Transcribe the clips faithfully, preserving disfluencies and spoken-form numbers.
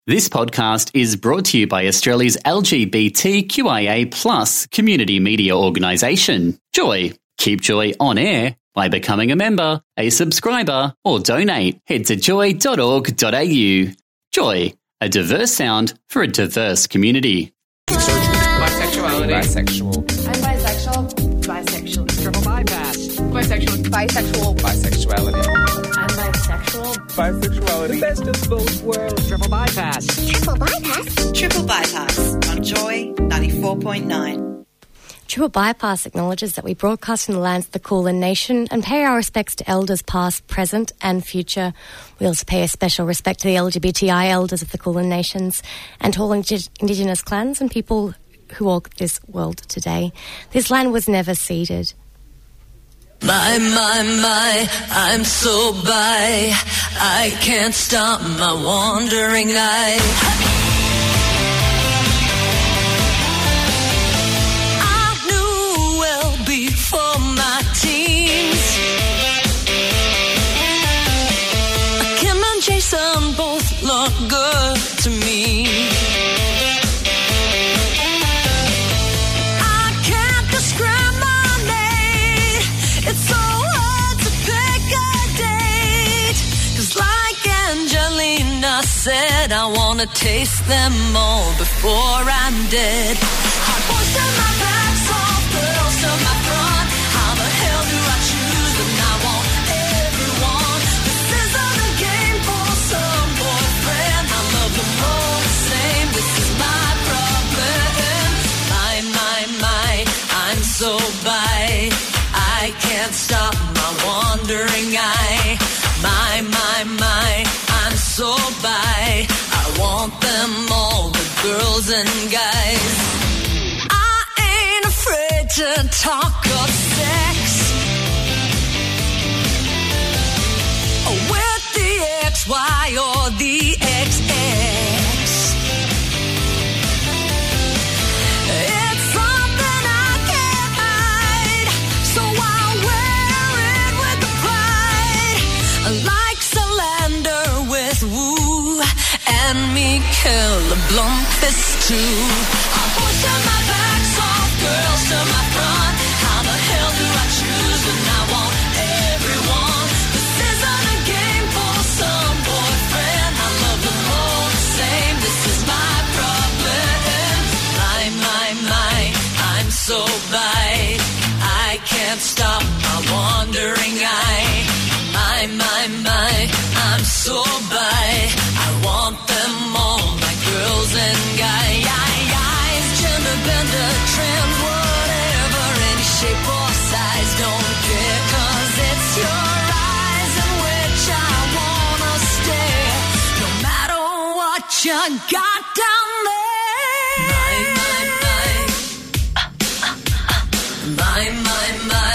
This podcast is brought to you by Australia's L G B T Q I A plus community media organisation, Joy. Keep Joy on air by becoming a member, a subscriber, or donate. Head to joy dot org dot a u. Joy, a diverse sound for a diverse community. Bisexuality. Bisexual. I'm bisexual. Bisexual. Triple bypass. Bisexual. Bisexual. Bisexuality. I'm bisexual. Bisexuality. The best of both worlds. Triple bypass. Triple bypass. Triple bypass on Joy ninety-four point nine. Triple Bypass acknowledges that we broadcast from the lands of the Kulin Nation and pay our respects to elders past, present and future. We also pay a special respect to the L G B T I elders of the Kulin Nations and to all indi- Indigenous clans and people who walk this world today. This land was never ceded. My, my, my, I'm so bi. I can't stop my wandering eye. For my teens, Kim and Jason both look good to me. I can't discriminate. It's so hard to pick a date. 'Cause like Angelina said, I wanna taste them all before I'm dead. Hard boys to my back, soft girls to my front. How the hell do I choose? And I want everyone. This isn't a game for some boyfriend. I love them all the same. This is my problem. My, my, my, I'm so bi. I can't stop my wandering eye. My, my, my, I'm so bi. I want them all, the girls and guys. Afraid to talk of sex with the X Y or the X X. It's something I can't hide, so I'll wear it with pride. Like Salander with Woo and Mikaela Blomqvist too. I push on my back, soft girls to my front. How the hell do I choose when I want everyone? This isn't a game for some boyfriend. I love them all the same. This is my problem. My, my, my, I'm so bi. I can't stop my wandering eye. My, my, my, I'm so bi. I want them all, my girls and guys. Gender bender, trans, whatever, any shape or size, don't care, 'cause it's your eyes in which I wanna stare, no matter what you got down there. My, my, my, my, my, my.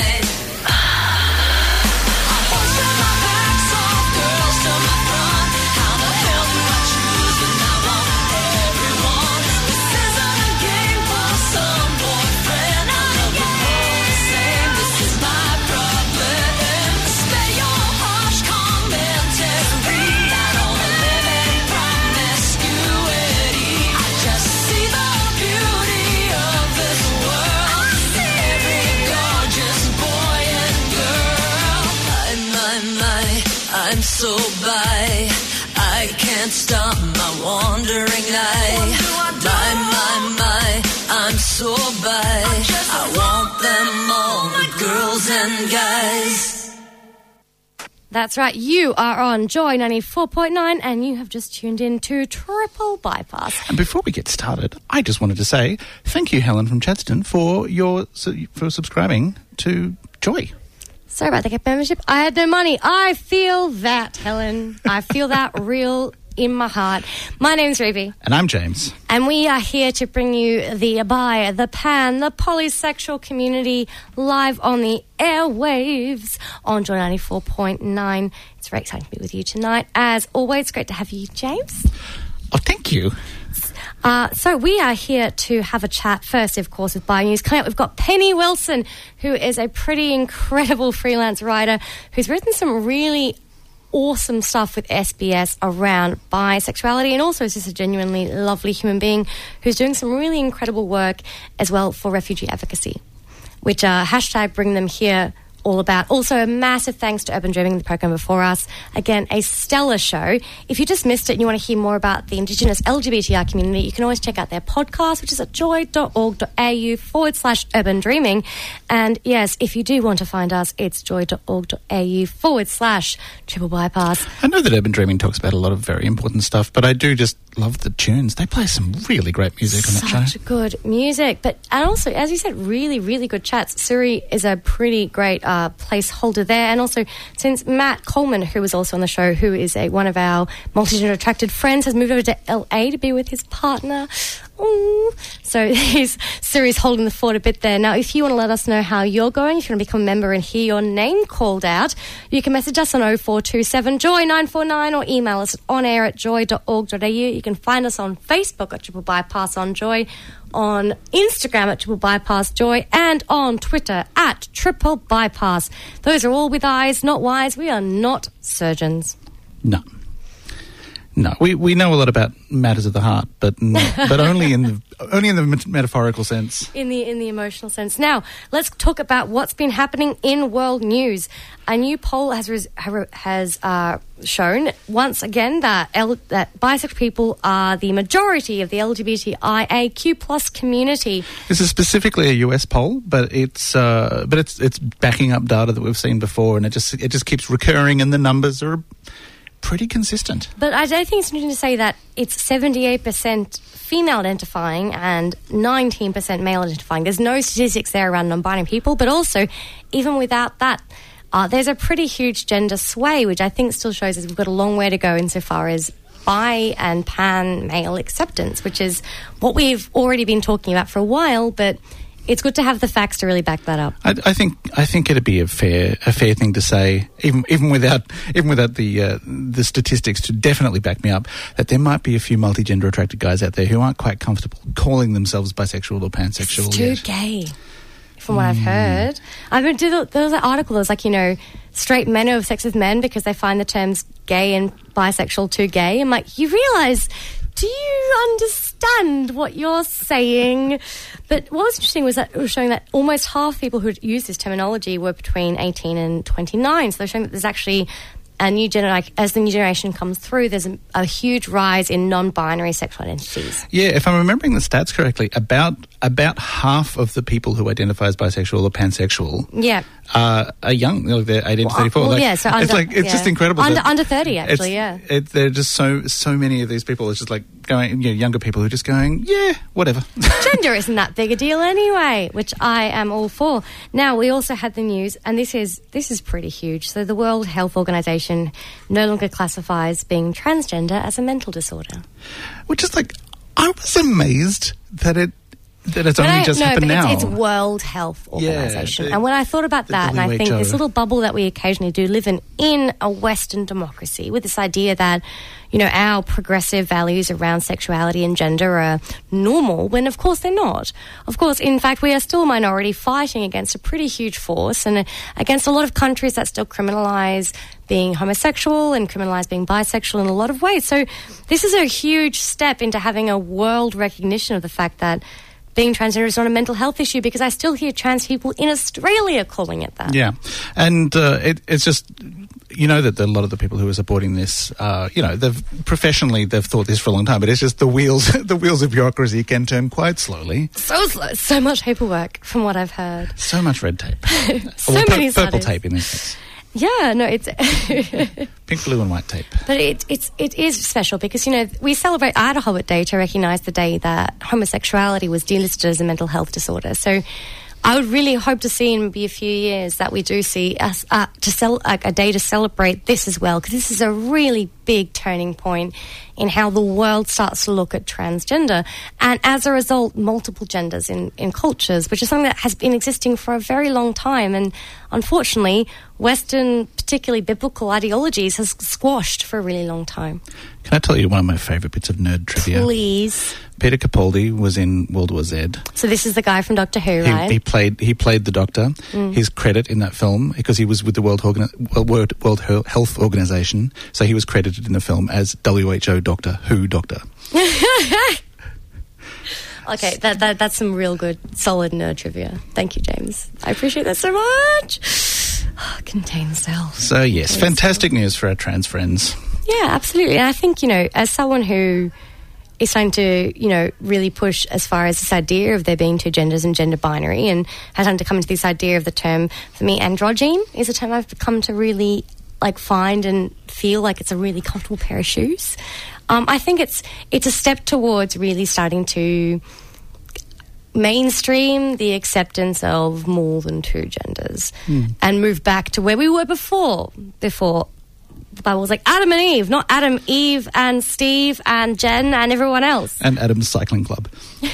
I push on my back, soft girls to my front. How the hell do I choose when I want everyone? This isn't a game for some boyfriend. I love them all the same. This is my problem. Spare your harsh commentary. I don't live in promiscuity. I just see the beauty of this world. Every gorgeous boy and girl. My, my, my, I'm so bi. I can't stop my wandering eye. My, my, my, I'm so bi. I want them all, the girls and guys. That's right, you are on Joy ninety-four point nine and you have just tuned in to Triple Bypass. And before we get started, I just wanted to say thank you, Helen from Chadstone, for your for subscribing to Joy. Sorry about the gift membership. I had no money. I feel that, Helen. I feel that real in my heart. My name's Ruby. And I'm James. And we are here to bring you the bi, the pan, the polysexual community live on the airwaves on Joy ninety-four point nine. It's very exciting to be with you tonight. As always, great to have you, James. Oh, thank you. Uh, so we are here to have a chat first, of course, with Bi News. Coming up, we've got Penny Wilson, who is a pretty incredible freelance writer who's written some really awesome stuff with S B S around bisexuality, and also is just a genuinely lovely human being who's doing some really incredible work as well for refugee advocacy, which uh, hashtag bring them here all about. Also, a massive thanks to Urban Dreaming, the program before us. Again, a stellar show. If you just missed it and you want to hear more about the Indigenous L G B T I community, you can always check out their podcast, which is at joy.org.au forward slash urban dreaming. And yes, if you do want to find us, it's joy.org.au forward slash triple bypass. I know that Urban Dreaming talks about a lot of very important stuff, but I do just love the tunes. They play some really great music on that show. Such good music. But, and also, as you said, really, really good chats. Suri is a pretty great uh, placeholder there. And also, since Matt Coleman, who was also on the show, who is a one of our multigender attracted friends, has moved over to L A to be with his partner. Ooh. So he's Siri's holding the fort a bit there. Now, if you want to let us know how you're going, if you want to become a member and hear your name called out, you can message us on oh four two seven joy nine four nine or email us at onair at joy dot org dot a u. You can find us on Facebook at Triple Bypass on Joy, on Instagram at Triple Bypass Joy, and on Twitter at Triple Bypass. Those are all with eyes, not Y's. We are not surgeons. No. No, we, we know a lot about matters of the heart, but no, but only in the only in the met- metaphorical sense. In the in the emotional sense. Now, let's talk about what's been happening in world news. A new poll has res- has uh, shown once again that L- that bisexual people are the majority of the L G B T I A Q plus community. This is specifically a U S poll, but it's uh, but it's it's backing up data that we've seen before, and it just it just keeps recurring, and the numbers are pretty consistent. But I do think it's interesting to say that it's seventy-eight percent female identifying and nineteen percent male identifying. There's no statistics there around non-binary people, but also, even without that, uh, there's a pretty huge gender sway, which I think still shows us we've got a long way to go insofar as bi and pan male acceptance, which is what we've already been talking about for a while, but it's good to have the facts to really back that up. I, I think I think it'd be a fair a fair thing to say, even even without even without the uh, the statistics to definitely back me up, that there might be a few multigender attracted guys out there who aren't quite comfortable calling themselves bisexual or pansexual. It's too yet. gay, from what mm. I've heard. I mean, there was an article that was like, you know, straight men who have sex with men because they find the terms gay and bisexual too gay. I'm like, you realise, do you understand what you're saying? But what was interesting was that it was showing that almost half people who used this terminology were between eighteen and twenty-nine. So they're showing that there's actually a new generation, as the new generation comes through, there's a, a huge rise in non-binary sexual identities. Yeah, if I'm remembering the stats correctly, about about half of the people who identify as bisexual or pansexual yeah. uh, are young. Like they're eighteen to thirty-four. Well, like, yeah, so under, it's like it's yeah. just incredible. Under under thirty, actually, yeah. It, there are just so so many of these people. It's just like going, you know, younger people who are just going, yeah, whatever. Gender isn't that big a deal anyway, which I am all for. Now, we also had the news, and this is this is pretty huge. So the World Health Organization no longer classifies being transgender as a mental disorder. Which is like, I was amazed that it that it's But only I, just no, happened but now. It's, it's World Health Organization. Yeah, the, and when I thought about that, and I think W H O. this little bubble that we occasionally do live in, in a Western democracy, with this idea that, you know, our progressive values around sexuality and gender are normal, when of course they're not. Of course, in fact, we are still a minority fighting against a pretty huge force and against a lot of countries that still criminalise being homosexual and criminalise being bisexual in a lot of ways. So this is a huge step into having a world recognition of the fact that being transgender is not a mental health issue, because I still hear trans people in Australia calling it that. Yeah, and uh, it, it's just, you know, that a lot of the people who are supporting this, uh, you know, they've professionally they've thought this for a long time, but it's just the wheels the wheels of bureaucracy can turn quite slowly. So slow, so much paperwork, from what I've heard. So much red tape. so well, many pur- purple studies. tape in this case. Yeah, no, it's pink, blue, and white tape. But it, it's it is special because, you know, we celebrate Ida Hobbit Day to recognise the day that homosexuality was delisted as a mental health disorder. So I would really hope to see in maybe a few years that we do see us uh, to sell like a day to celebrate this as well, because this is a really big turning point in how the world starts to look at transgender. And as a result, multiple genders in, in cultures, which is something that has been existing for a very long time. And unfortunately, Western, particularly biblical ideologies, has squashed for a really long time. Can I tell you one of my favourite bits of nerd trivia? Please. Peter Capaldi was in World War Z. So this is the guy from Doctor Who, He, right? he played he played the Doctor. Mm. His credit in that film, because he was with the World, Organi- World, World Health Organization, so he was credited in the film as W H O Doctor Who Doctor. Okay, that, that that's some real good, solid nerd trivia. Thank you, James. I appreciate that so much. Oh, contain self. So, yes, Contain fantastic news for our trans friends. Yeah, absolutely. And I think, you know, as someone who is trying to, you know, really push as far as this idea of there being two genders and gender binary, and has started to come into this idea of the term, for me, androgyne is a term I've come to really, like, find and feel like it's a really comfortable pair of shoes. Um, I think it's it's a step towards really starting to mainstream the acceptance of more than two genders Mm. and move back to where we were before, before the Bible was like Adam and Eve, not Adam, Eve, and Steve, and Jen, and everyone else. And Adam's Cycling Club.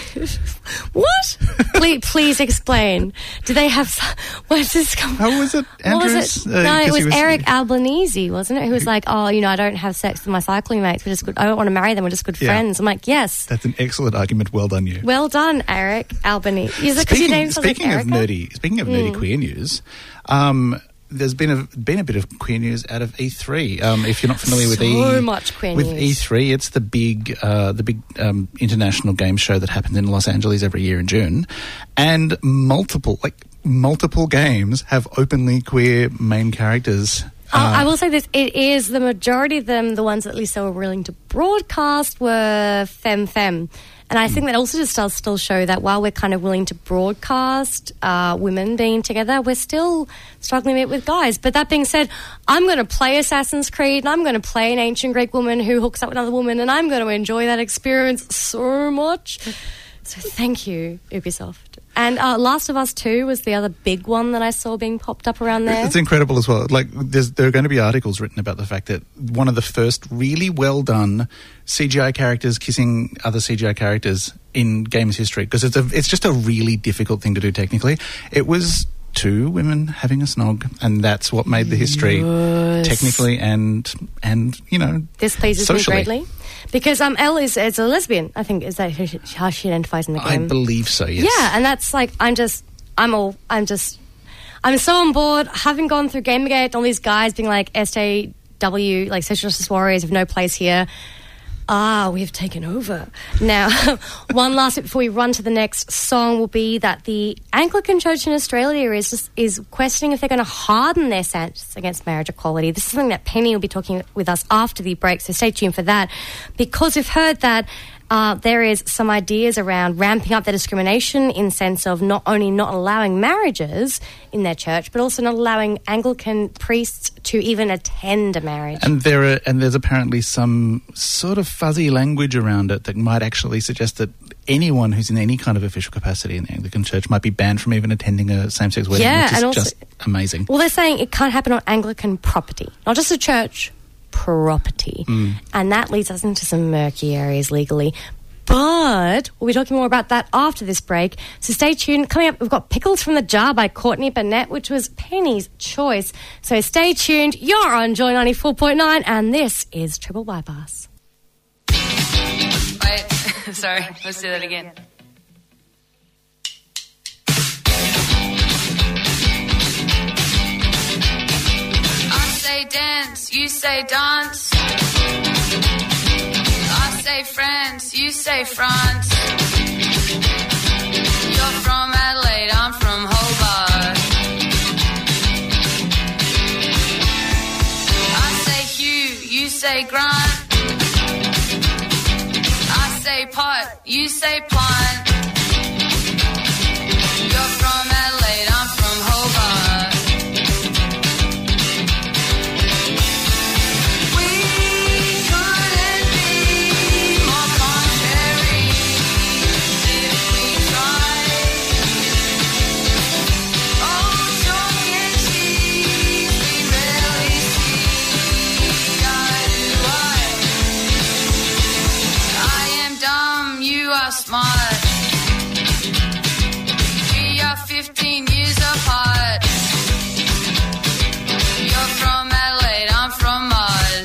What? please, please explain. Do they have... Where's this come How was it, What was Andrews? it? Uh, no, it 'cause was, he was- Eric Albanese, wasn't it? Who was like, oh, you know, I don't have sex with my cycling mates. We're just good. I don't want to marry them. We're just good Yeah. friends. I'm like, yes. That's an excellent argument. Well done, you. Well done, Eric Albanese. Is it because your name sounds like speaking of Erica? nerdy, speaking of nerdy queer news, um, there's been a been a bit of queer news out of E three. Um, if you're not familiar with E, So much queer with news. E three, it's the big uh, the big um, international game show that happens in Los Angeles every year in June, and multiple like multiple games have openly queer main characters. Uh, Uh, I will say this, it is the majority of them, the ones at least they were willing to broadcast were femme-femme. And I think that also just does still show that while we're kind of willing to broadcast uh, women being together, we're still struggling a bit with guys. But that being said, I'm going to play Assassin's Creed and I'm going to play an ancient Greek woman who hooks up with another woman, and I'm going to enjoy that experience so much. So thank you, Ubisoft. And uh, Last of Us two was the other big one that I saw being popped up around there. It's incredible as well. Like, there's, there are going to be articles written about the fact that one of the first really well done C G I characters kissing other C G I characters in games history, because it's a, it's just a really difficult thing to do technically. It was two women having a snog, and that's what made the history Yes. technically and and you know This pleases socially. me greatly. Because um, Elle is, is a lesbian, I think, is that who she, how she identifies in the I game. believe so. Yes. Yeah, and that's like, I'm just, I'm all, I'm just, I'm so on board, having gone through Gamergate, all these guys being like S J W, like sexual justice warriors have no place here. Ah, we have taken over. Now, one last bit before we run to the next song will be that the Anglican Church in Australia is just, is questioning if they're going to harden their stance against marriage equality. This is something that Penny will be talking with us after the break, so stay tuned for that. Because we've heard that uh, there is some ideas around ramping up the discrimination in sense of not only not allowing marriages in their church, but also not allowing Anglican priests to even attend a marriage. And there are, and there's apparently some sort of fuzzy language around it that might actually suggest that anyone who's in any kind of official capacity in the Anglican Church might be banned from even attending a same-sex wedding, Yeah, which is and also- just amazing. Well, they're saying it can't happen on Anglican property, not just a church, property. Mm. And that leads us into some murky areas legally. But we'll be talking more about that after this break. So stay tuned. Coming up, we've got Pickles from the Jar by Courtney Burnett, which was Penny's choice. So stay tuned. You're on Joy ninety-four point nine, and this is Triple Bypass. Wait, sorry, let's do that again. I say dance, you say dance. I say France, you say France. You're from Adelaide, I'm from Hobart. I say Hugh, you say Grant. I say pot, you say plant. You're from Adelaide, I'm from Hobart. We couldn't be more contrary if we tried. Oh, chalk and cheese, we rarely see eye to eye. you are smart. We are fifteen years apart. You're from Adelaide, I'm from Mars.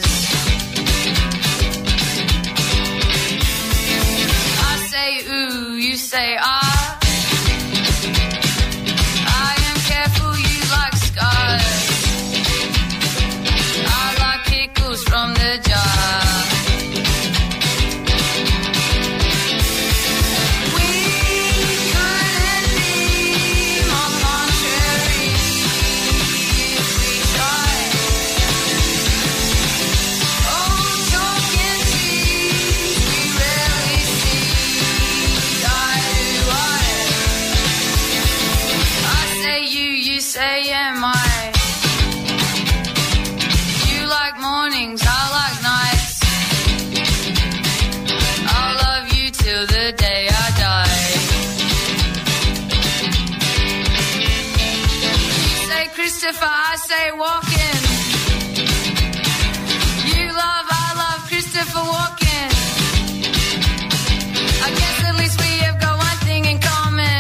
I say ooh, you say ah. I am careful, you like scars. I like pickles from the jar. Say am I. You like mornings, I like nights. I'll love you till the day I die. You say Christopher, I say Walken. You love, I love Christopher Walken. I guess at least we have got one thing in common.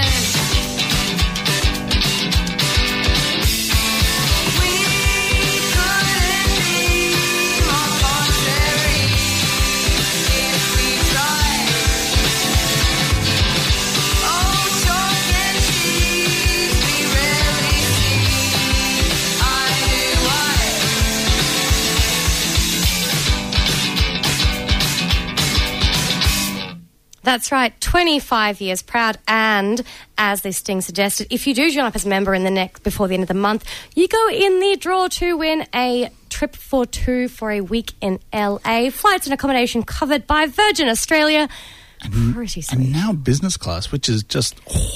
That's right, twenty-five years proud, and as this sting suggested, if you do join up as a member in the next before the end of the month, you go in the draw to win a trip for two for a week in L A. Flights and accommodation covered by Virgin Australia. And, Pretty sweet. and now business class, which is just...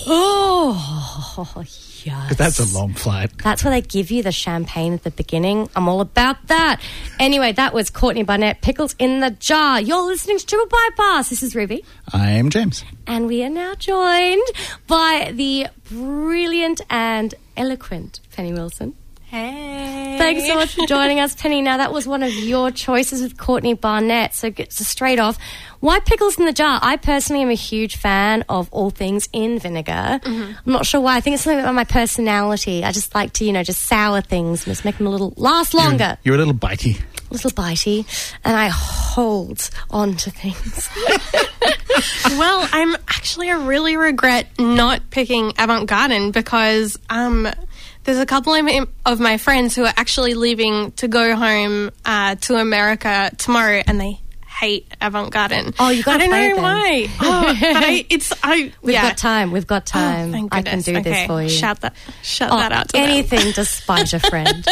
Oh, yes. But that's a long flight. That's where they give you the champagne at the beginning. I'm all about that. Anyway, that was Courtney Barnett, Pickles in the Jar. You're listening to Triple Bypass. This is Ruby. I am James. And we are now joined by the brilliant and eloquent Penny Wilson. Hey. Thanks so much for joining us, Penny. Now, that was one of your choices with Courtney Barnett. So, so straight off, why Pickles in the Jar? I personally am a huge fan of all things in vinegar. Mm-hmm. I'm not sure why. I think it's something about my personality. I just like to, you know, just sour things and just make them a little last longer. You're, you're a little bitey. A little bitey. And I hold on to things. Well, I'm actually, I really regret not picking Avant Garden because um, there's a couple of, of my friends who are actually leaving to go home uh, to America tomorrow, and they hate Avant Garden. Oh, you got to I don't play know it why. Oh, but I, it's I. We've yeah. got time. We've got time. Oh, thank I can goodness. do okay. this for you. Shout that, shout Oh, that out to anything them. to spite a friend.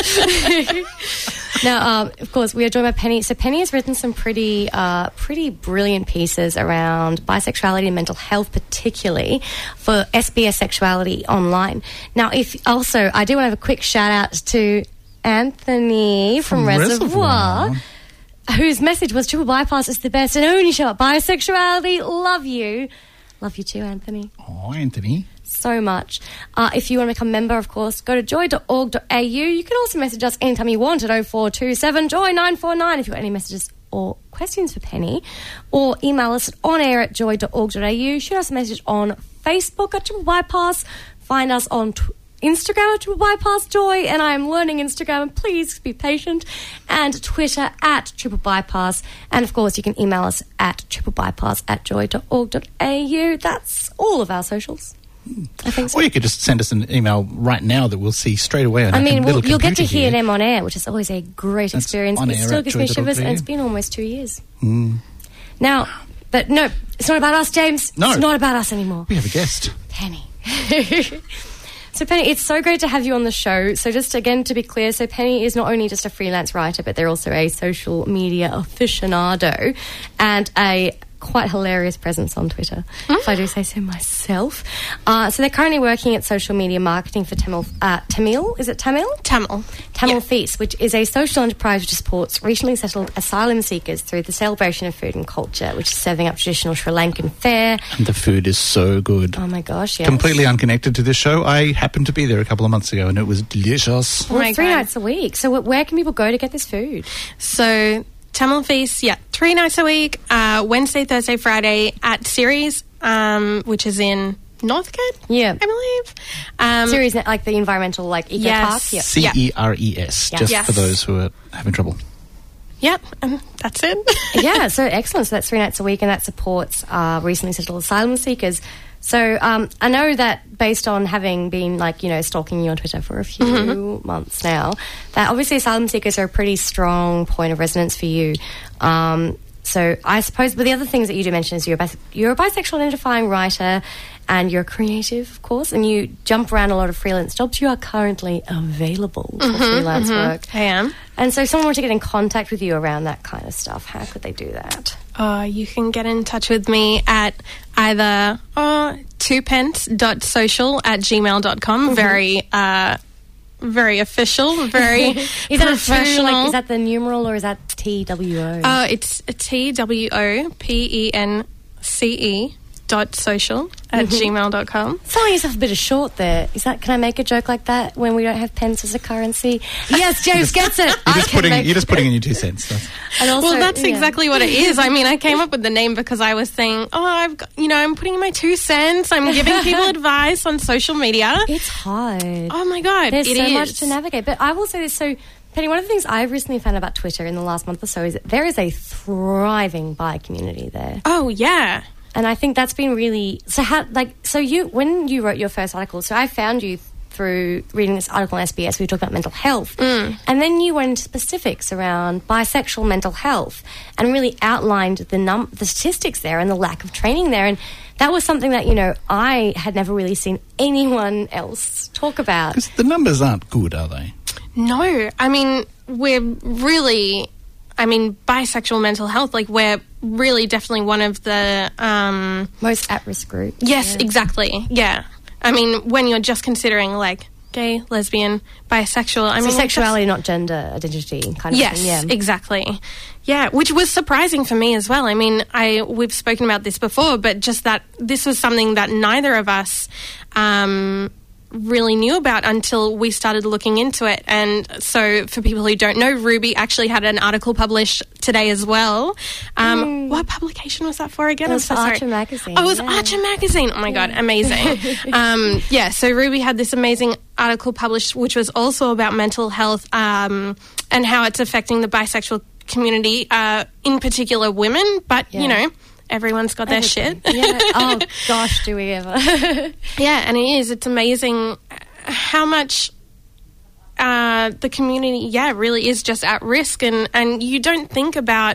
Now, um, of course, we are joined by Penny. So Penny has written some pretty, uh, pretty brilliant pieces around bisexuality and mental health, particularly for S B S Sexuality Online. Now, if also, I do want to have a quick shout out to Anthony from, From Reservoir, Reservoir. whose message was Triple Bypass is the best and only show about bisexuality. Love you. Love you too, Anthony. Oh, Anthony. So much. Uh, if you want to become a member, of course, go to joy dot org dot a u. You can also message us anytime you want at oh four two seven joy nine four nine if you've got any messages or questions for Penny. Or email us at onair at joy dot org dot a u. Shoot us a message on Facebook at Triple Bypass. Find us on Twitter. Instagram at Triple Bypass Joy, and I'm learning Instagram, please be patient, and Twitter at Triple Bypass, and of course you can email us at triple bypass at joy dot org dot a u. That's all of our socials. I think so. Or you could just send us an email right now that we'll see straight away on I our mean, little we'll, you'll get to computer hear here. them on air, which is always a great That's experience. on It air still at gives me joy dot org dot shivers, a u. and it's been almost two years. Mm. Now, but no, it's not about us, James. No. It's not about us anymore. We have a guest. Penny. So, Penny, it's so great to have you on the show. So, just again to be clear, so Penny is not only just a freelance writer, but they're also a social media aficionado and a quite hilarious presence on Twitter, mm. if I do say so myself. Uh, so they're currently working at social media marketing for Tamil, uh, Tamil, is it Tamil? Tamil. Tamil Yeah. Feast, which is a social enterprise which supports recently settled asylum seekers through the celebration of food and culture, which is serving up traditional Sri Lankan fare. And the food is so good. Oh my gosh, yes. Completely unconnected to this show. I happened to be there a couple of months ago and it was delicious. Well, Oh my it's three God. nights a week. So wh- where can people go to get this food? So Tamil Feast, yeah, three nights a week, uh, Wednesday, Thursday, Friday at Ceres, um, which is in Northcote, Yeah. I believe. Um, Series like the environmental like eco Yes. park. Yeah. C E R E S, Yeah. just Yes. for those who are having trouble. Yep, and that's it. Yeah, so excellent. So that's three nights a week, and that supports uh, recently settled asylum seekers. So um, I know that based on having been, like, you know, stalking you on Twitter for a few Mm-hmm. months now, that obviously asylum seekers are a pretty strong point of resonance for you. Um, so I suppose, but the other things that you do mention is you're a, bis- you're a bisexual identifying writer, and you're creative, of course, and you jump around a lot of freelance jobs. You are currently available for freelance work. I am. And so if someone were to get in contact with you around that kind of stuff, how could they do that? Uh, you can get in touch with me at either uh, twopence.social at gmail dot com. Very, uh, very official, very Is that a two, professional. like, is that the numeral or is that T W O? Uh, it's T W O P E N C E dot social at gmail dot com. Selling yourself a bit of short there. Is that? Can I make a joke like that when we don't have pence as a currency? Yes, James gets it. You're I just can putting make- you're just putting in your two cents. That's, And also, Well, that's yeah. exactly what it is. I mean, I came up with the name because I was saying, oh, I've got, you know, I'm putting in my two cents. I'm giving people advice on social media. It's hard. Oh my God, There's it so is. much to navigate. But I will say this, so Penny, one of the things I've recently found about Twitter in the last month or so is that there is a thriving bi community there. Oh yeah. And I think that's been really so. How like so you when you wrote your first article? So I found you through reading this article on S B S. We talked about mental health, Mm. and then you went into specifics around bisexual mental health and really outlined the num the statistics there and the lack of training there. And that was something that you know I had never really seen anyone else talk about. 'cause the numbers aren't good, are they? No, I mean, we're really, I mean, bisexual mental health, like, we're really definitely one of the, um, Most at-risk group. yes, Yeah. exactly, yeah. I mean, when you're just considering, like, gay, lesbian, bisexual, I So mean, like, sexuality, not gender identity, kind of yes, thing. Yeah. exactly. Yeah, which was surprising for me as well. I mean, I we've spoken about this before, but just that this was something that neither of us um, really knew about until we started looking into it. And so for people who don't know, Ruby actually had an article published today as well. Um, What publication was that for again? It was I'm so for sorry. Archer Magazine, Oh, it was yeah. Archer Magazine. Oh my God, amazing. um, yeah, so Ruby had this amazing article published, which was also about mental health um, and how it's affecting the bisexual community, uh, in particular women, but, Yeah. you know, everyone's got their shit. Yeah. Oh, gosh, do we ever. Yeah, and it is. It's amazing how much uh, the community, yeah, really is just at risk. And, and you don't think about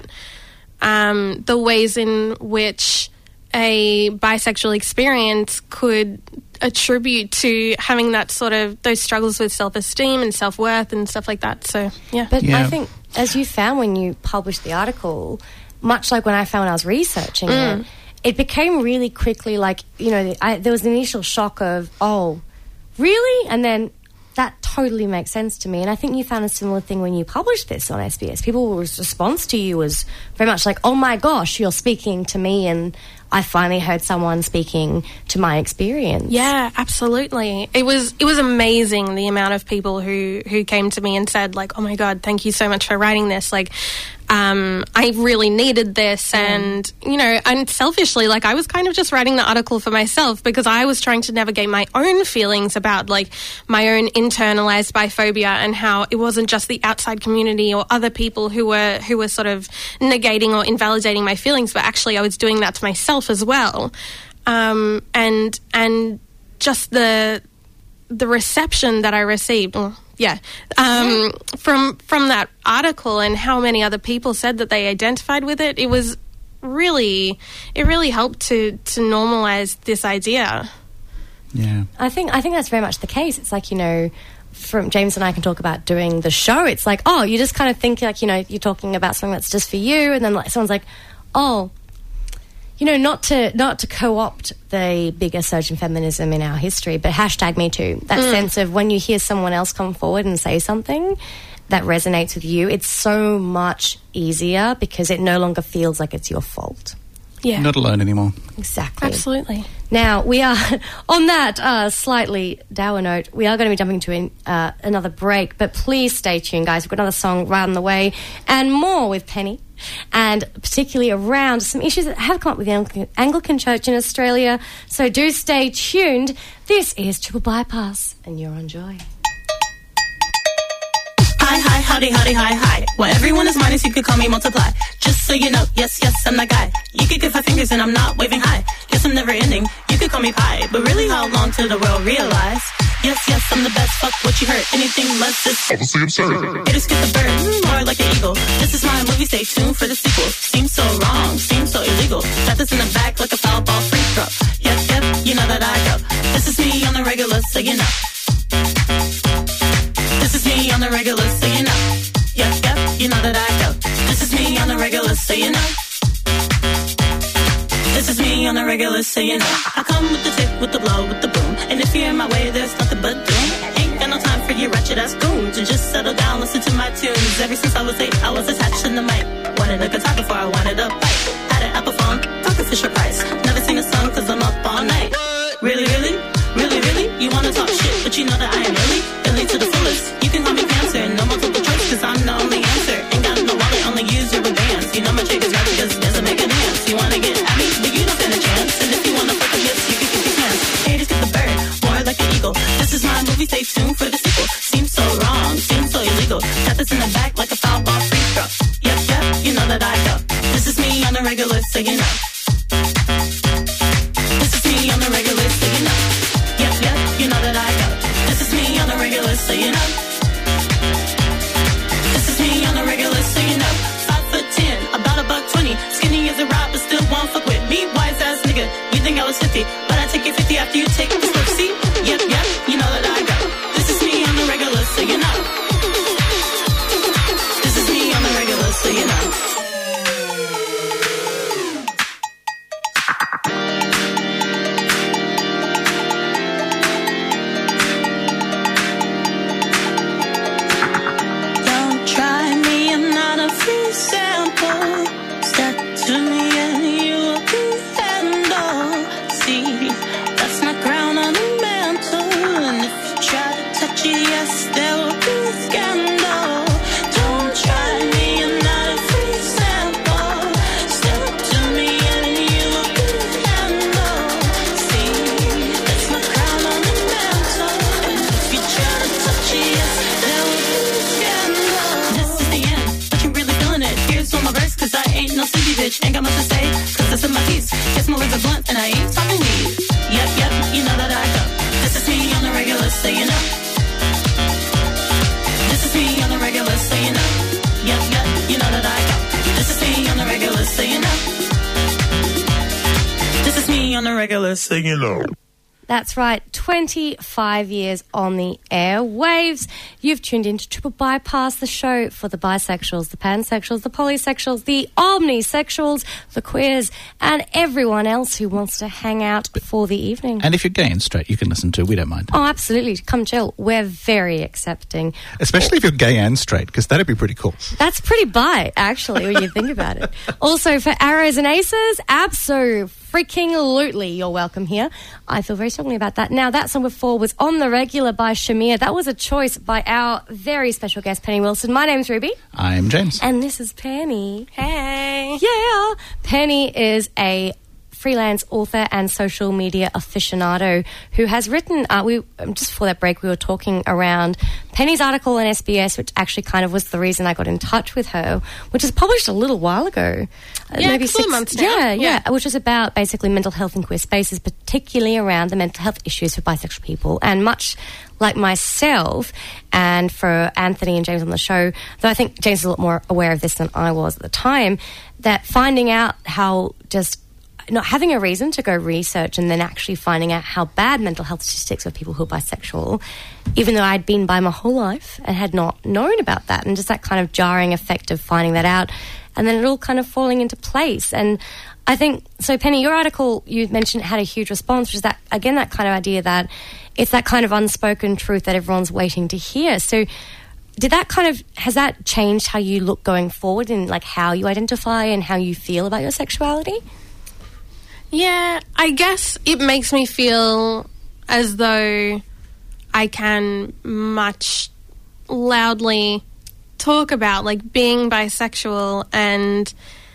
um, the ways in which a bisexual experience could attribute to having that sort of, those struggles with self-esteem and self-worth and stuff like that. So, yeah. But Yeah. I think, as you found when you published the article, much like when I found when I was researching Mm. it, it became really quickly like, you know, I, there was an initial shock of, oh, really? And then that totally makes sense to me. And I think you found a similar thing when you published this on S B S. People's response to you was very much like, oh my gosh, you're speaking to me, and I finally heard someone speaking to my experience. Yeah, absolutely. It was it was amazing the amount of people who who came to me and said, like, "Oh my God, thank you so much for writing this. Like, um, I really needed this." And you know, and selfishly, like, I was kind of just writing the article for myself because I was trying to navigate my own feelings about, like, my own internalized biphobia and how it wasn't just the outside community or other people who were who were sort of negating or invalidating my feelings, but actually I was doing that to myself as well. Um, and and just the the reception that I received, well, yeah, um, from from that article and how many other people said that they identified with it, it was really it really helped to to normalize this idea. Yeah. I think I think that's very much the case. It's like, you know, from James and I can talk about doing the show. It's like, oh, you just kind of think like, you know, you're talking about something that's just for you, and then like someone's like, oh, you know, not to not to co-opt the bigger surge in feminism in our history, but hashtag Me Too. That sense of when you hear someone else come forward and say something that resonates with you, it's so much easier because it no longer feels like it's your fault. Yeah, Not alone anymore. Exactly. absolutely. Now, we are, on that uh, slightly dour note, we are going to be jumping to uh, another break, but please stay tuned, guys. We've got another song right on the way, and more with Penny and particularly around some issues that have come up with the Anglican, Anglican Church in Australia. So do stay tuned. This is Triple Bypass, and you're on Joy. Hi, hi, howdy, howdy, hi, hi. Well, everyone is minus, you could call me multiply. Just so you know, yes, yes, I'm that guy. You could give five fingers and I'm not waving high. Guess I'm never ending, you could call me pie. But really, how long till the world realize? Yes, yes, I'm the best, fuck what you heard. Anything less is obviously absurd. Haters get the bird, more like an eagle. This is my movie, stay tuned for the sequel. Seems so wrong, seems so illegal. Got this in the back like a foul ball free throw. Yep, yep, you know that I go. This is me on the regular, so you know. This is me on the regular, so you know. Yep, yep, you know that I go. This is me on the regular, so you know. This is me on the regular, so you know. I come with the tick, with the blow, with the boom. And if you're in my way, there's nothing but doom. Ain't got no time for your wretched ass goons. And just settle down, listen to my tunes. Ever since I was eight, I was attached to the mic. Wanted a guitar before I wanted a bike. Had an Apple phone, talking Fisher Price. Never sing a song cause I'm up all night. Really, really? Really, really? You wanna talk shit, but you know that I am really, really to the fullest. You can call me cancer, no multiple choice, cause I'm the only answer. Ain't got no wallet, only use your bands. You know my chick is rap because it doesn't make a dance. You wanna get at me, but you don't stand a chance. And if you wanna fuck a bitch, you can kick your pants. Haters get the bird, more like an eagle. This is my movie, stay tuned for the sequel. Seems so wrong, seems so illegal. Got this in the back like a foul ball free throw. Yep, yep, you know that I go. This is me on the regular, so you know. This is me on the regular, so you know. Yep, yep, you know that I go. This is me on the regular, so you know. This is me on the regular, so you know. Five foot ten, about a buck twenty. Skinny as a rock, but still won't fuck with me. Wise ass nigga, you think I was fifty, but I take you fifty after you take this look. See? Yep, yep, you know that I go. This is me on the regular, so you know. This is me on the regular, so you know. Sample, step to me and you will be handled. See, that's my crown on the mantle. And if you try to touch it, yes, there will be scandal. Don't try me, I'm not a free sample. Step to me and you will be handled. See, that's my crown on the mantle. And if you try to touch it, yes, there will be scandal. This is the end, but you really feeling it. Here's all my verse, cause I ain't no sleepy bitch. Ain't got much to say, cause it's in my piece. Guess my words are blunt and I ain't talking weed. Yep, yep, you know that I go. This is me on the regular, so you know. This is me on the regular, so you know. Yep, yep, you know that I go. This is me on the regular, so you know. This is me on the regular, so you know. That's right, twenty-five years on the airwaves. You've tuned into Triple Bypass, the show for the bisexuals, the pansexuals, the polysexuals, the omnisexuals, the queers, and everyone else who wants to hang out for the evening. And if you're gay and straight, you can listen to. We don't mind. Oh, absolutely. Come chill. We're very accepting. Especially if you're gay and straight, because that'd be pretty cool. That's pretty bi, actually, when you think about it. Also, for arrows and aces, abso freaking lootly, you're welcome here. I feel very strongly about that. Now, that song before was On the Regular by Shamir. That was a choice by our very special guest, Penny Wilson. My name's Ruby. I'm James. And this is Penny. Hey. Yeah. Penny is a freelance author and social media aficionado who has written, uh, we just before that break we were talking around Penny's article in S B S, which actually kind of was the reason I got in touch with her, which was published a little while ago. Uh, yeah, maybe a couple six of months now. Yeah, yeah, Yeah. which was about basically mental health in queer spaces, particularly around the mental health issues for bisexual people. And much like myself, and for Anthony and James on the show, though I think James is a lot more aware of this than I was at the time, that finding out how just not having a reason to go research and then actually finding out how bad mental health statistics of people who are bisexual, even though I'd been bi my whole life and had not known about that, and just that kind of jarring effect of finding that out and then it all kind of falling into place. And I think, so Penny, your article you mentioned had a huge response, which is that, again, that kind of idea that it's that kind of unspoken truth that everyone's waiting to hear. So did that kind of, has that changed how you look going forward in like how you identify and how you feel about your sexuality? Yeah, I guess it makes me feel as though I can much loudly talk about like being bisexual and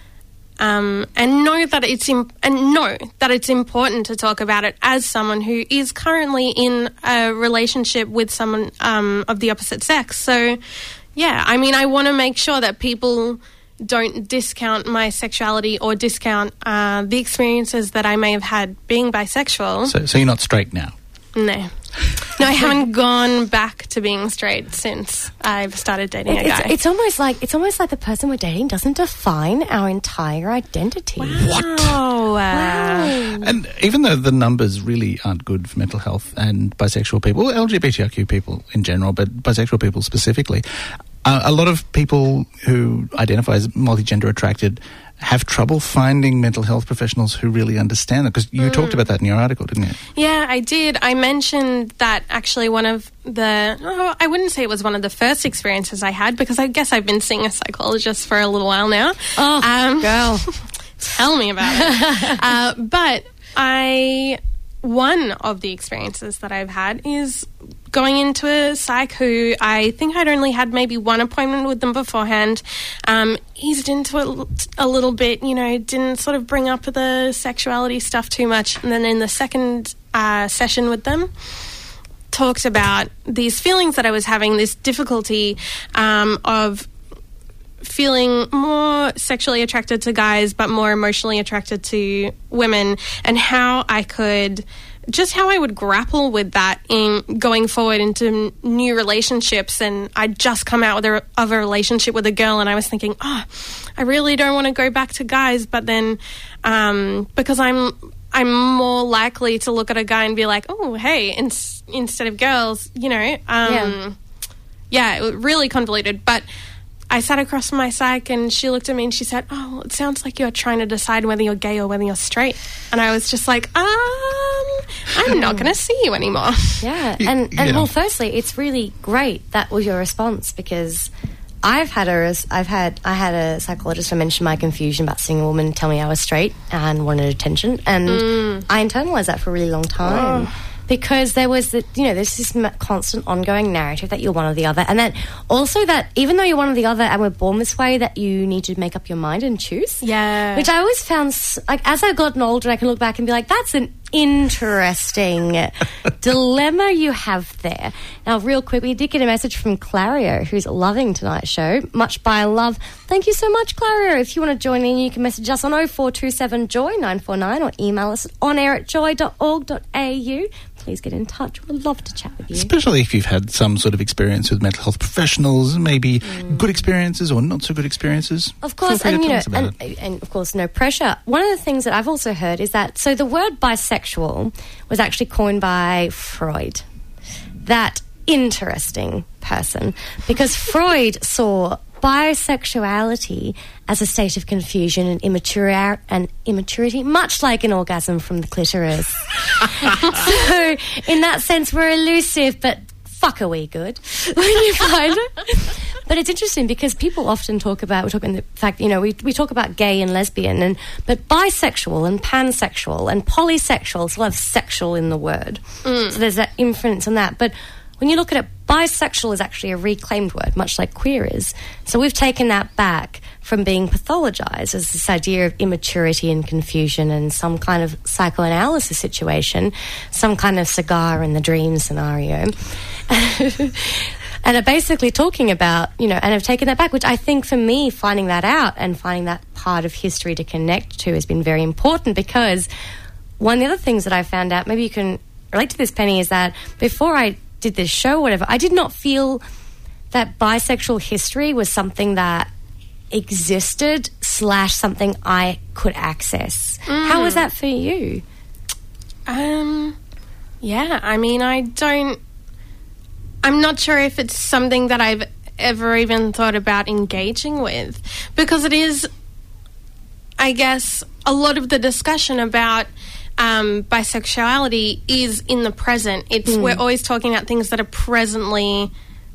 um, and know that it's im- and know that it's important to talk about it as someone who is currently in a relationship with someone um, of the opposite sex. So, yeah, I mean, I want to make sure that people don't discount my sexuality or discount uh, the experiences that I may have had being bisexual. So, so you're not straight now? No. No, I haven't gone back to being straight since I've started dating a It's, guy. it's almost like it's almost like the person we're dating doesn't define our entire identity. What? Oh, wow. And even though the numbers really aren't good for mental health and bisexual people, well, L G B T I Q people in general, but bisexual people specifically, uh, a lot of people who identify as multigender attracted have trouble finding mental health professionals who really understand it, because you mm. talked about that in your article, didn't you? Yeah, I did. I mentioned that actually one of the, oh, I wouldn't say it was one of the first experiences I had, because I guess I've been seeing a psychologist for a little while now. Oh, um, girl. Tell me about it. uh, but I, one of the experiences that I've had is going into a psych who I think I'd only had maybe one appointment with them beforehand, um, eased into it a little bit, you know, didn't sort of bring up the sexuality stuff too much. And then in the second uh, session with them, talked about these feelings that I was having, this difficulty um, of feeling more sexually attracted to guys but more emotionally attracted to women, and how I could... just how I would grapple with that in going forward into new relationships. And I'd just come out with a, of a relationship with a girl, and I was thinking, oh, I really don't want to go back to guys. But then um, because I'm I'm more likely to look at a guy and be like, oh, hey, in, instead of girls, you know. Um, yeah. yeah, it was really convoluted. But I sat across from my psych and she looked at me and she said, oh, well, it sounds like you're trying to decide whether you're gay or whether you're straight. And I was just like, um, I'm not going to see you anymore. Yeah. And, and yeah. well, firstly, it's really great that was your response, because I've had a, I've had, I had a psychologist who mentioned my confusion about seeing a woman tell me I was straight and wanted attention. And mm. I internalized that for a really long time. Oh. Because there was, the, you know, there's this constant ongoing narrative that you're one or the other. And then also that even though you're one or the other and we're born this way, that you need to make up your mind and choose. Yeah. Which I always found, like, as I've gotten older, I can look back and be like, that's an interesting dilemma you have there. Now, real quick, we did get a message from Clario, who's loving tonight's show. Much by love. Thank you so much, Clario. If you want to join in, you can message us on oh four two seven joy nine four nine or email us at onair at joy dot org dot a u. Please get in touch. We'd love to chat with you. Especially if you've had some sort of experience with mental health professionals, maybe mm. good experiences or not so good experiences. Of course, and you know, and, and of course, no pressure. One of the things that I've also heard is that, so the word bisexual was actually coined by Freud. That interesting person, because Freud saw bisexuality as a state of confusion and immature and immaturity, much like an orgasm from the clitoris. So, in that sense, we're elusive, but fuck, are we good when you find it? But it's interesting because people often talk about, we're talking the fact, you know, we we talk about gay and lesbian, and but bisexual and pansexual and polysexual still have sexual in the word. Mm. So there's that inference on that. But when you look at it, bisexual is actually a reclaimed word, much like queer is. So we've taken that back from being pathologized as this idea of immaturity and confusion and some kind of psychoanalysis situation, some kind of cigar in the dream scenario. And are basically talking about, you know, and have taken that back, which I think for me, finding that out and finding that part of history to connect to has been very important, because one of the other things that I found out, maybe you can relate to this, Penny, is that before I did this show or whatever, I did not feel that bisexual history was something that existed slash something I could access. Mm. How was that for you? Um, yeah, I mean, I don't... I'm not sure if it's something that I've ever even thought about engaging with, because it is, I guess, a lot of the discussion about um, bisexuality is in the present. It's mm. we're always talking about things that are presently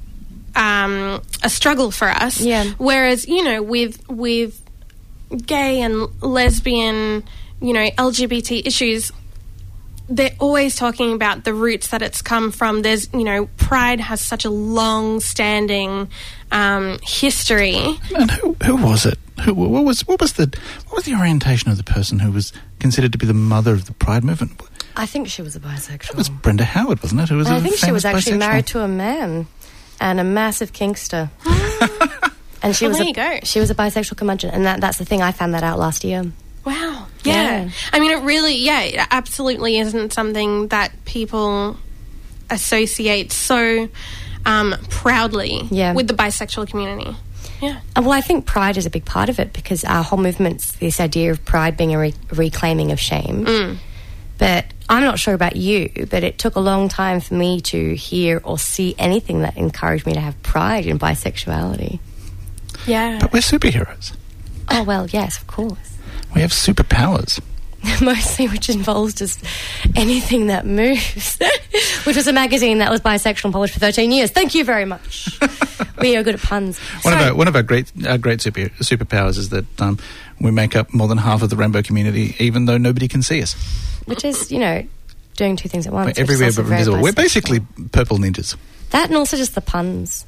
um, a struggle for us. Yeah. Whereas, you know, with with gay and lesbian, you know, L G B T issues, they're always talking about the roots that it's come from. There's, you know, Pride has such a long-standing um, history. And who who was it? Who what was what was the what was the orientation of the person who was considered to be the mother of the Pride movement? I think she was a bisexual. It was Brenda Howard, wasn't it? Who was I a think she famous was actually bisexual? married to a man and a massive kinkster. And she Well, was there a, you go. She was a bisexual curmudgeon, and that, that's the thing. I found that out last year. Wow. Yeah. Yeah. I mean, it really, yeah, it absolutely isn't something that people associate so um, proudly Yeah. with the bisexual community. Yeah. Uh, Well, I think pride is a big part of it because our whole movement's this idea of pride being a re- reclaiming of shame. Mm. But I'm not sure about you, but it took a long time for me to hear or see anything that encouraged me to have pride in bisexuality. Yeah. But we're superheroes. Oh, well, yes, of course. We have superpowers. Mostly, which involves just anything that moves, which was a magazine that was bisexual and published for thirteen years. Thank you very much. We are good at puns. One of Sorry. our one of our great our great super, superpowers is that um, we make up more than half of the rainbow community, even though nobody can see us. Which is, you know, doing two things at once. We're which is everywhere also but very invisible. We're bisexual. basically purple ninjas. That and also just the puns.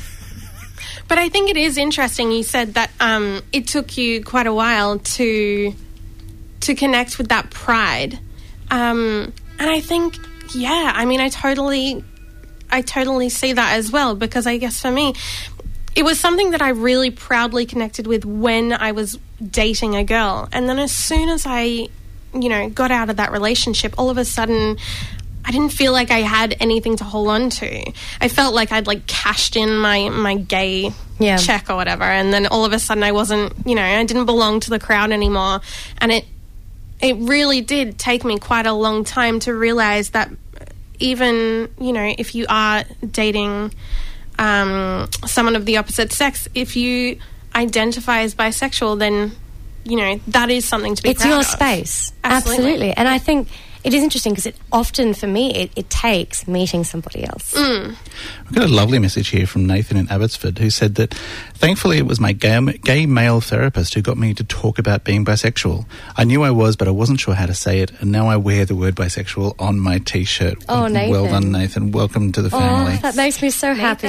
But I think it is interesting. You said that um, it took you quite a while to to connect with that pride, um, and I think, yeah, I mean, I totally, I totally see that as well. Because I guess for me, it was something that I really proudly connected with when I was dating a girl, and then as soon as I, you know, got out of that relationship, all of a sudden, I didn't feel like I had anything to hold on to. I felt like I'd like cashed in my, my gay Yeah. check or whatever, and then all of a sudden I wasn't, you know, I didn't belong to the crowd anymore. And it it really did take me quite a long time to realize that even, you know, if you are dating um, someone of the opposite sex, if you identify as bisexual, then, you know, that is something to be It's proud your of. space. Absolutely. Absolutely. And I think it is interesting because it often, for me, it, it takes meeting somebody else. Mm. We've got a lovely message here from Nathan in Abbotsford who said that thankfully it was my gay, gay male therapist who got me to talk about being bisexual. I knew I was, but I wasn't sure how to say it, and now I wear the word bisexual on my T-shirt. Oh, Nathan. Well done, Nathan. Welcome to the family. Oh, that makes me so happy.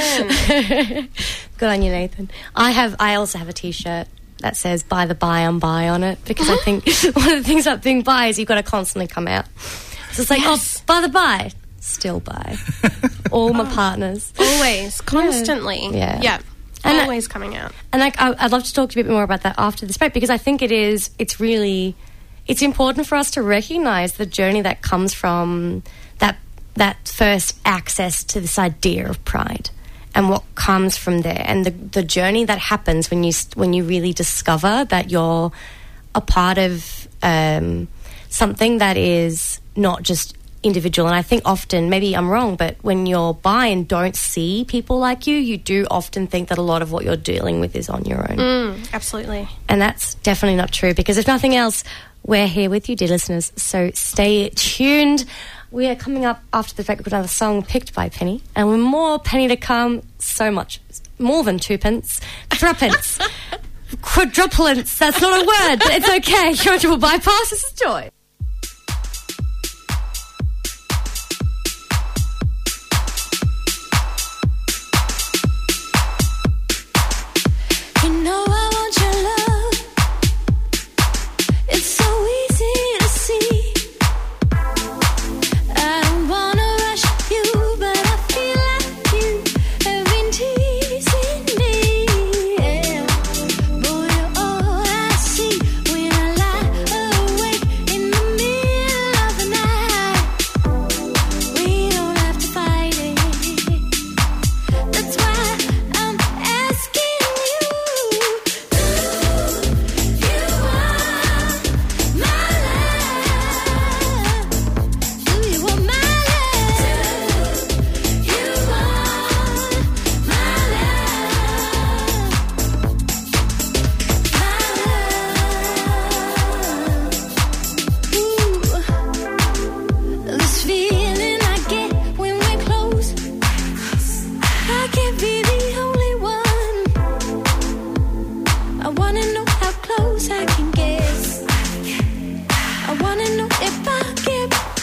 Good on you, Nathan. I have. I also have a T-shirt that says "By the by, I'm bi" on it because I think one of the things about being bi is you've got to constantly come out. So it's like, Yes. oh, by the by, still bi. All my partners. Always, constantly. Yeah. Yeah. And I- Always coming out. And like, I, I'd love to talk to you a bit more about that after this break because I think it is, it's really, it's important for us to recognise the journey that comes from that that first access to this idea of pride and what comes from there, and the the journey that happens when you when you really discover that you're a part of um, something that is not just individual. And I think often, maybe I'm wrong, but when you're bi and don't see people like you, you do often think that a lot of what you're dealing with is on your own. Mm, absolutely. And that's definitely not true because if nothing else, we're here with you, dear listeners, so stay tuned. We are coming up after the break with another song picked by Penny, and with more Penny to come, so much, more than two pence, threepence, quadruplence, that's not a word, but it's okay. You're on Triple Bypass, this is Joy. You know I want your love. It's so easy to see. I don't wanna rush you, but I feel like you have been teasing me. Yeah. Boy, you're all I see when I lie awake in the middle of the night. We don't have to fight it. That's why I'm asking you. You want my love? Do you want my love? You want my love? Ooh, this feeling I get when we're close. I can't be the only one. I wanna know how close I can get. I wanna know if I get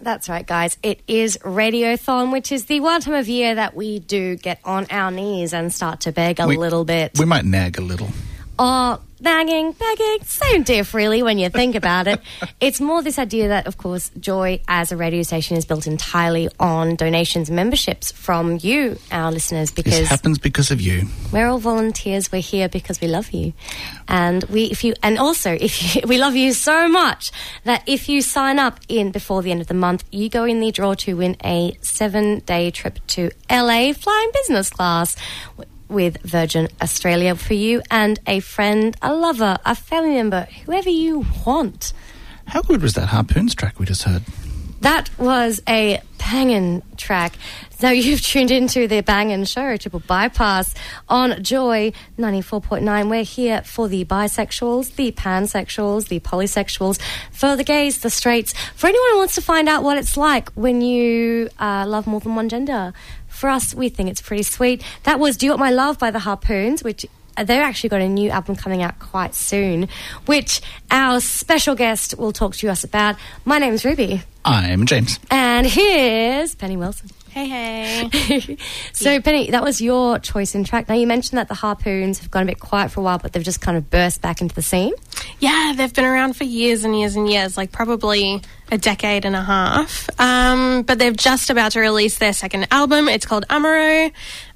That's right, guys. It is Radiothon, which is the one time of year that we do get on our knees and start to beg a We- little bit. We might nag a little. Oh, nagging, begging, same diff really when you think about it. It's more this idea that, of course, Joy as a radio station is built entirely on donations and memberships from you, our listeners, This because happens because of you. we're all volunteers. We're here because we love you, and we if you and also if you, we love you so much that if you sign up in before the end of the month, you go in the draw to win a seven-day trip to L A flying business class with Virgin Australia for you and a friend, a lover, a family member, whoever you want. How good was that Harpoons track we just heard? That was a bangin' track. So you've tuned into the Bangin' Show, Triple Bypass on Joy ninety-four point nine. We're here for the bisexuals, the pansexuals, the polysexuals, for the gays, the straights, for anyone who wants to find out what it's like when you uh, love more than one gender. For us, we think it's pretty sweet. That was Do You Want My Love by the Harpoons, which uh, they've actually got a new album coming out quite soon, which our special guest will talk to us about. My name's Ruby. I'm James. And here's Penny Wilson. Hey, hey. So, Penny, that was your choice in track. Now, you mentioned that the Harpoons have gone a bit quiet for a while, but they've just kind of burst back into the scene. Yeah, they've been around for years and years and years, like probably a decade and a half. Um, but they're just about to release their second album. It's called Amaro.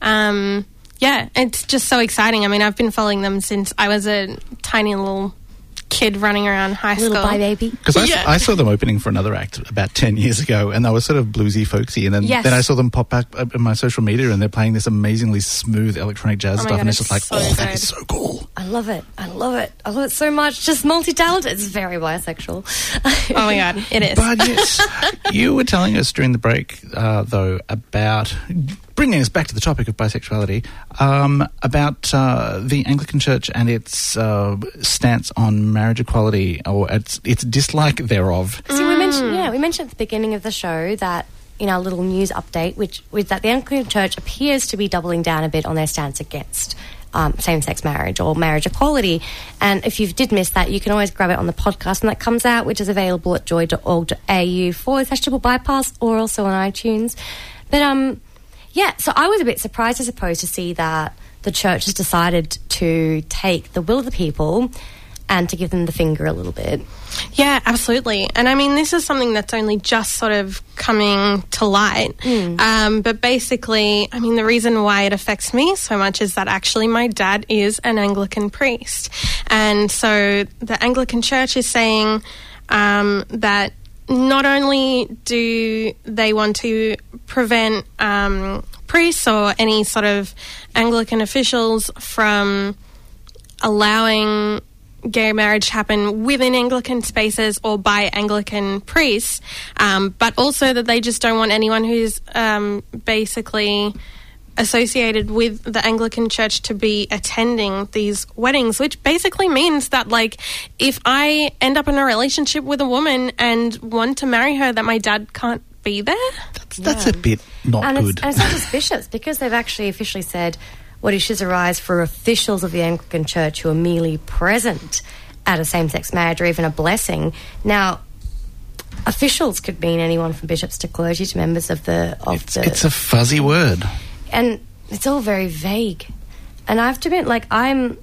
Um, yeah, it's just so exciting. I mean, I've been following them since I was a tiny little kid running around high Little school. bye baby. Because I, Yeah. I saw them opening for another act about ten years ago, and they were sort of bluesy, folksy, and then, Yes. then I saw them pop back up in my social media, and they're playing this amazingly smooth electronic jazz Oh my stuff, God, and it's it's just like, so oh, that good. is so cool. I love it. I love it. I love it so much. Just multi-talented. It's very bisexual. Oh my God, it is. But yes, you were telling us during the break, uh, though, about bringing us back to the topic of bisexuality, um, about uh, the Anglican Church and its uh, stance on marriage equality, or its, its dislike thereof. See, we mentioned, yeah, we mentioned at the beginning of the show that in our little news update, which with that the Anglican Church appears to be doubling down a bit on their stance against um, same-sex marriage or marriage equality. And if you did miss that, you can always grab it on the podcast when that comes out, which is available at joy.org.au forward slash triple bypass, or also on iTunes. But um, yeah, so I was a bit surprised, I suppose, to see that the church has decided to take the will of the people and to give them the finger a little bit. Yeah, absolutely. And I mean, this is something that's only just sort of coming to light. Um, but basically, I mean, the reason why it affects me so much is that actually my dad is an Anglican priest. And so the Anglican Church is saying um, that not only do they want to prevent um, priests or any sort of Anglican officials from allowing gay marriage happen within Anglican spaces or by Anglican priests, um, but also that they just don't want anyone who's um, basically associated with the Anglican Church to be attending these weddings, which basically means that, like, if I end up in a relationship with a woman and want to marry her, that my dad can't be there. That's, that's a bit not and good. It's, and it's not just bishops, because they've actually officially said what issues arise for officials of the Anglican Church who are merely present at a same-sex marriage or even a blessing. Now, officials could mean anyone from bishops to clergy to members of the... Of It's, the it's a fuzzy word. and it's all very vague. And I have to admit, like, I'm... And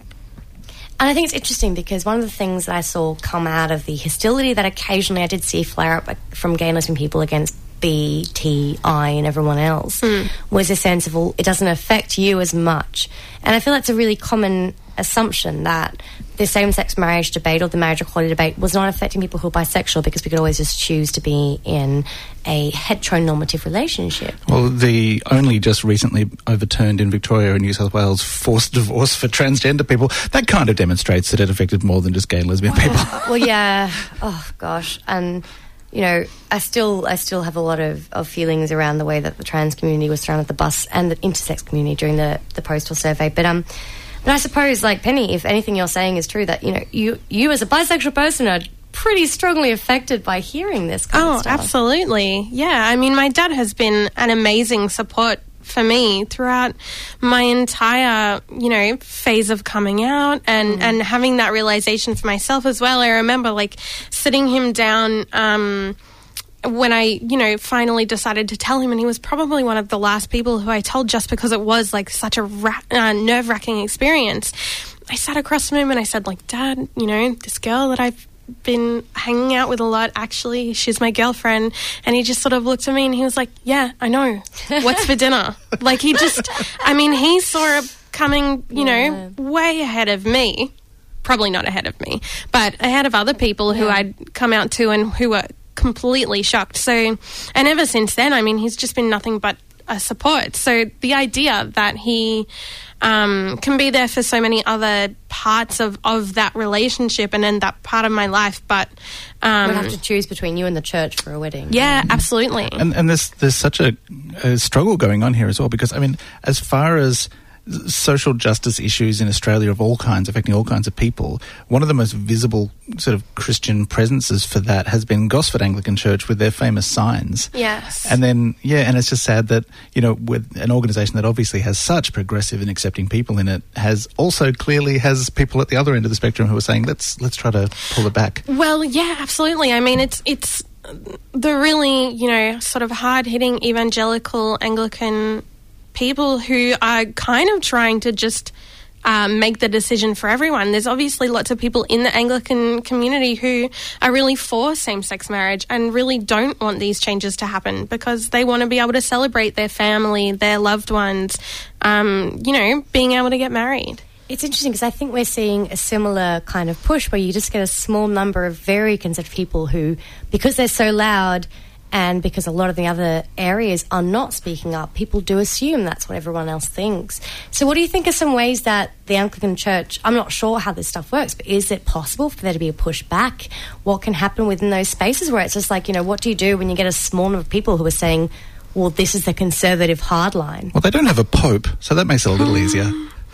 I think it's interesting because one of the things that I saw come out of the hostility that occasionally I did see flare up from gay and lesbian people against B, T, I and everyone else was a sense of, well, it doesn't affect you as much. And I feel that's a really common assumption, that the same-sex marriage debate or the marriage equality debate was not affecting people who are bisexual because we could always just choose to be in a heteronormative relationship. Well, the only just recently overturned in Victoria and New South Wales forced divorce for transgender people, that kind of demonstrates that it affected more than just gay and lesbian people. Well, yeah. Oh, gosh. And, you know, I still I still have a lot of, of feelings around the way that the trans community was thrown at the bus and the intersex community during the, the postal survey. But, um, but I suppose, like, Penny, if anything you're saying is true, that, you know, you, you as a bisexual person are pretty strongly affected by hearing this kind Oh, of stuff. absolutely. Yeah, I mean, my dad has been an amazing support for me throughout my entire, you know, phase of coming out and, and having that realization for myself as well. I remember, like, sitting him down um, when I, you know, finally decided to tell him, and he was probably one of the last people who I told just because it was like such a ra- uh, nerve-wracking experience, I sat across from him and I said, like, Dad, you know, this girl that I've been hanging out with a lot, actually, she's my girlfriend. And he just sort of looked at me and he was like, yeah, I know. What's for dinner? Like, he just, I mean, he saw it coming, you Yeah. know, way ahead of me. Probably not ahead of me, but ahead of other people who Yeah. I'd come out to and who were completely shocked. So, and ever since then, I mean, he's just been nothing but a support. So the idea that he um, can be there for so many other parts of, of that relationship and then that part of my life, but um, We'll have to choose between you and the church for a wedding. yeah, absolutely. And, and there's there's such a, a struggle going on here as well, because I mean, as far as social justice issues in Australia of all kinds, affecting all kinds of people, one of the most visible sort of Christian presences for that has been Gosford Anglican Church with their famous signs. Yes. And then, yeah, and it's just sad that, you know, with an organisation that obviously has such progressive and accepting people in it, has also clearly has people at the other end of the spectrum who are saying, let's let's try to pull it back. Well, yeah, absolutely. I mean, it's it's the really, you know, sort of hard-hitting evangelical Anglican people who are kind of trying to just um, make the decision for everyone. There's obviously lots of people in the Anglican community who are really for same-sex marriage and really don't want these changes to happen because they want to be able to celebrate their family, their loved ones, um, you know, being able to get married. It's interesting because I think we're seeing a similar kind of push where you just get a small number of very conservative people who, because they're so loud and because a lot of the other areas are not speaking up, people do assume that's what everyone else thinks. So what do you think are some ways that the Anglican Church, I'm not sure how this stuff works, but is it possible for there to be a pushback? What can happen within those spaces where it's just like, you know, what do you do when you get a small number of people who are saying, well, this is the conservative hard line? Well, they don't have a pope, so that makes it a little easier.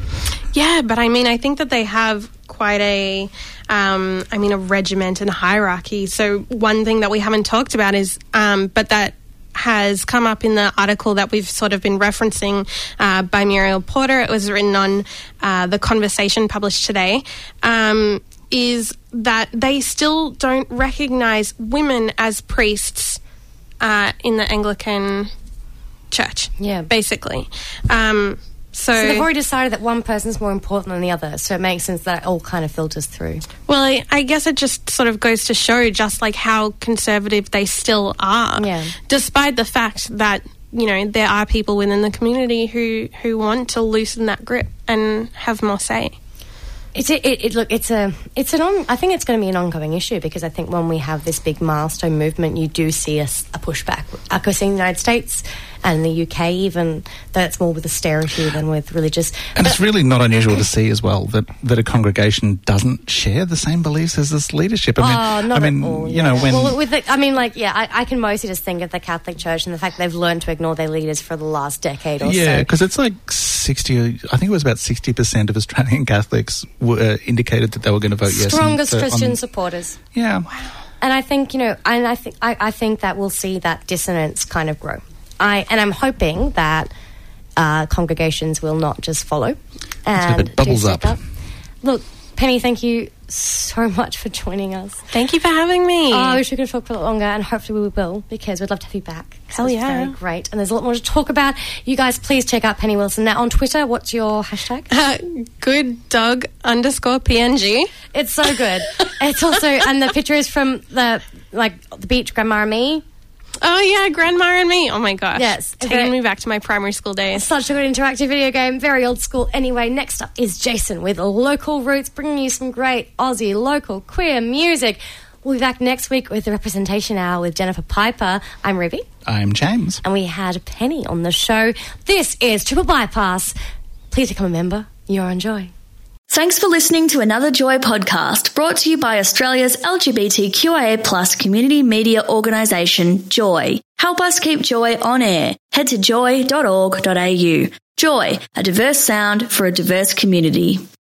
Yeah, but I mean, I think that they have quite a, um, I mean, a regiment and hierarchy. So one thing that we haven't talked about is, um, but that has come up in the article that we've sort of been referencing uh, by Muriel Porter. It was written on uh, The Conversation published today, um, is that they still don't recognise women as priests uh, in the Anglican Church. Yeah. Basically. Um So, So they've already decided that one person's more important than the other, so it makes sense that it all kind of filters through. well, I, I guess it just sort of goes to show just like how conservative they still are, Yeah. despite the fact that, you know, there are people within the community who, who want to loosen that grip and have more say. It's it, it, it look it's a it's an on, I think it's going to be an ongoing issue because I think when we have this big milestone movement, you do see a, a pushback. Like we're seeing in the United States and in the U K, even though it's more with austerity than with religious. And But- it's really not unusual to see as well that, that a congregation doesn't share the same beliefs as this leadership. I mean, oh, not I mean, at all, you yeah. know, when Well, with the, I mean, like, yeah, I, I can mostly just think of the Catholic Church and the fact they've learned to ignore their leaders for the last decade or yeah, so. because it's like sixty. I think it was about sixty percent of Australian Catholics were, uh, indicated that they were going to vote yes. Strongest and, uh, Christian on- supporters. Yeah. And I think, you know, and I think I, I think that we'll see that dissonance kind of grow. I and I'm hoping that uh, congregations will not just follow and hope it bubbles do stick up. Look, Penny, thank you so much for joining us. Thank you for having me. Oh, I wish we could talk for a lot longer, and hopefully we will, because we'd love to have you back. Hell It's yeah. very great, and there's a lot more to talk about. You guys, please check out Penny Wilson. Now, on Twitter, what's your hashtag? Uh, good dog underscore P N G. It's so good. It's also, and the picture is from the, like, the beach, Grandma and me. Oh, yeah, Grandma and me. Oh, my gosh. Yes. Taking Very- me back to my primary school days. Such a good interactive video game, very old school. Anyway, next up is Jason with Local Roots, bringing you some great Aussie local queer music. We'll be back next week with the Representation Hour with Jennifer Piper. I'm Ruby, I'm James. and we had Penny on the show. This is Triple Bypass. Please become a member. You're on Joy. Thanks for listening to another Joy podcast brought to you by Australia's L G B T Q I A plus community media organisation, Joy. Help us keep Joy on air. Head to joy dot org dot a u. Joy, a diverse sound for a diverse community.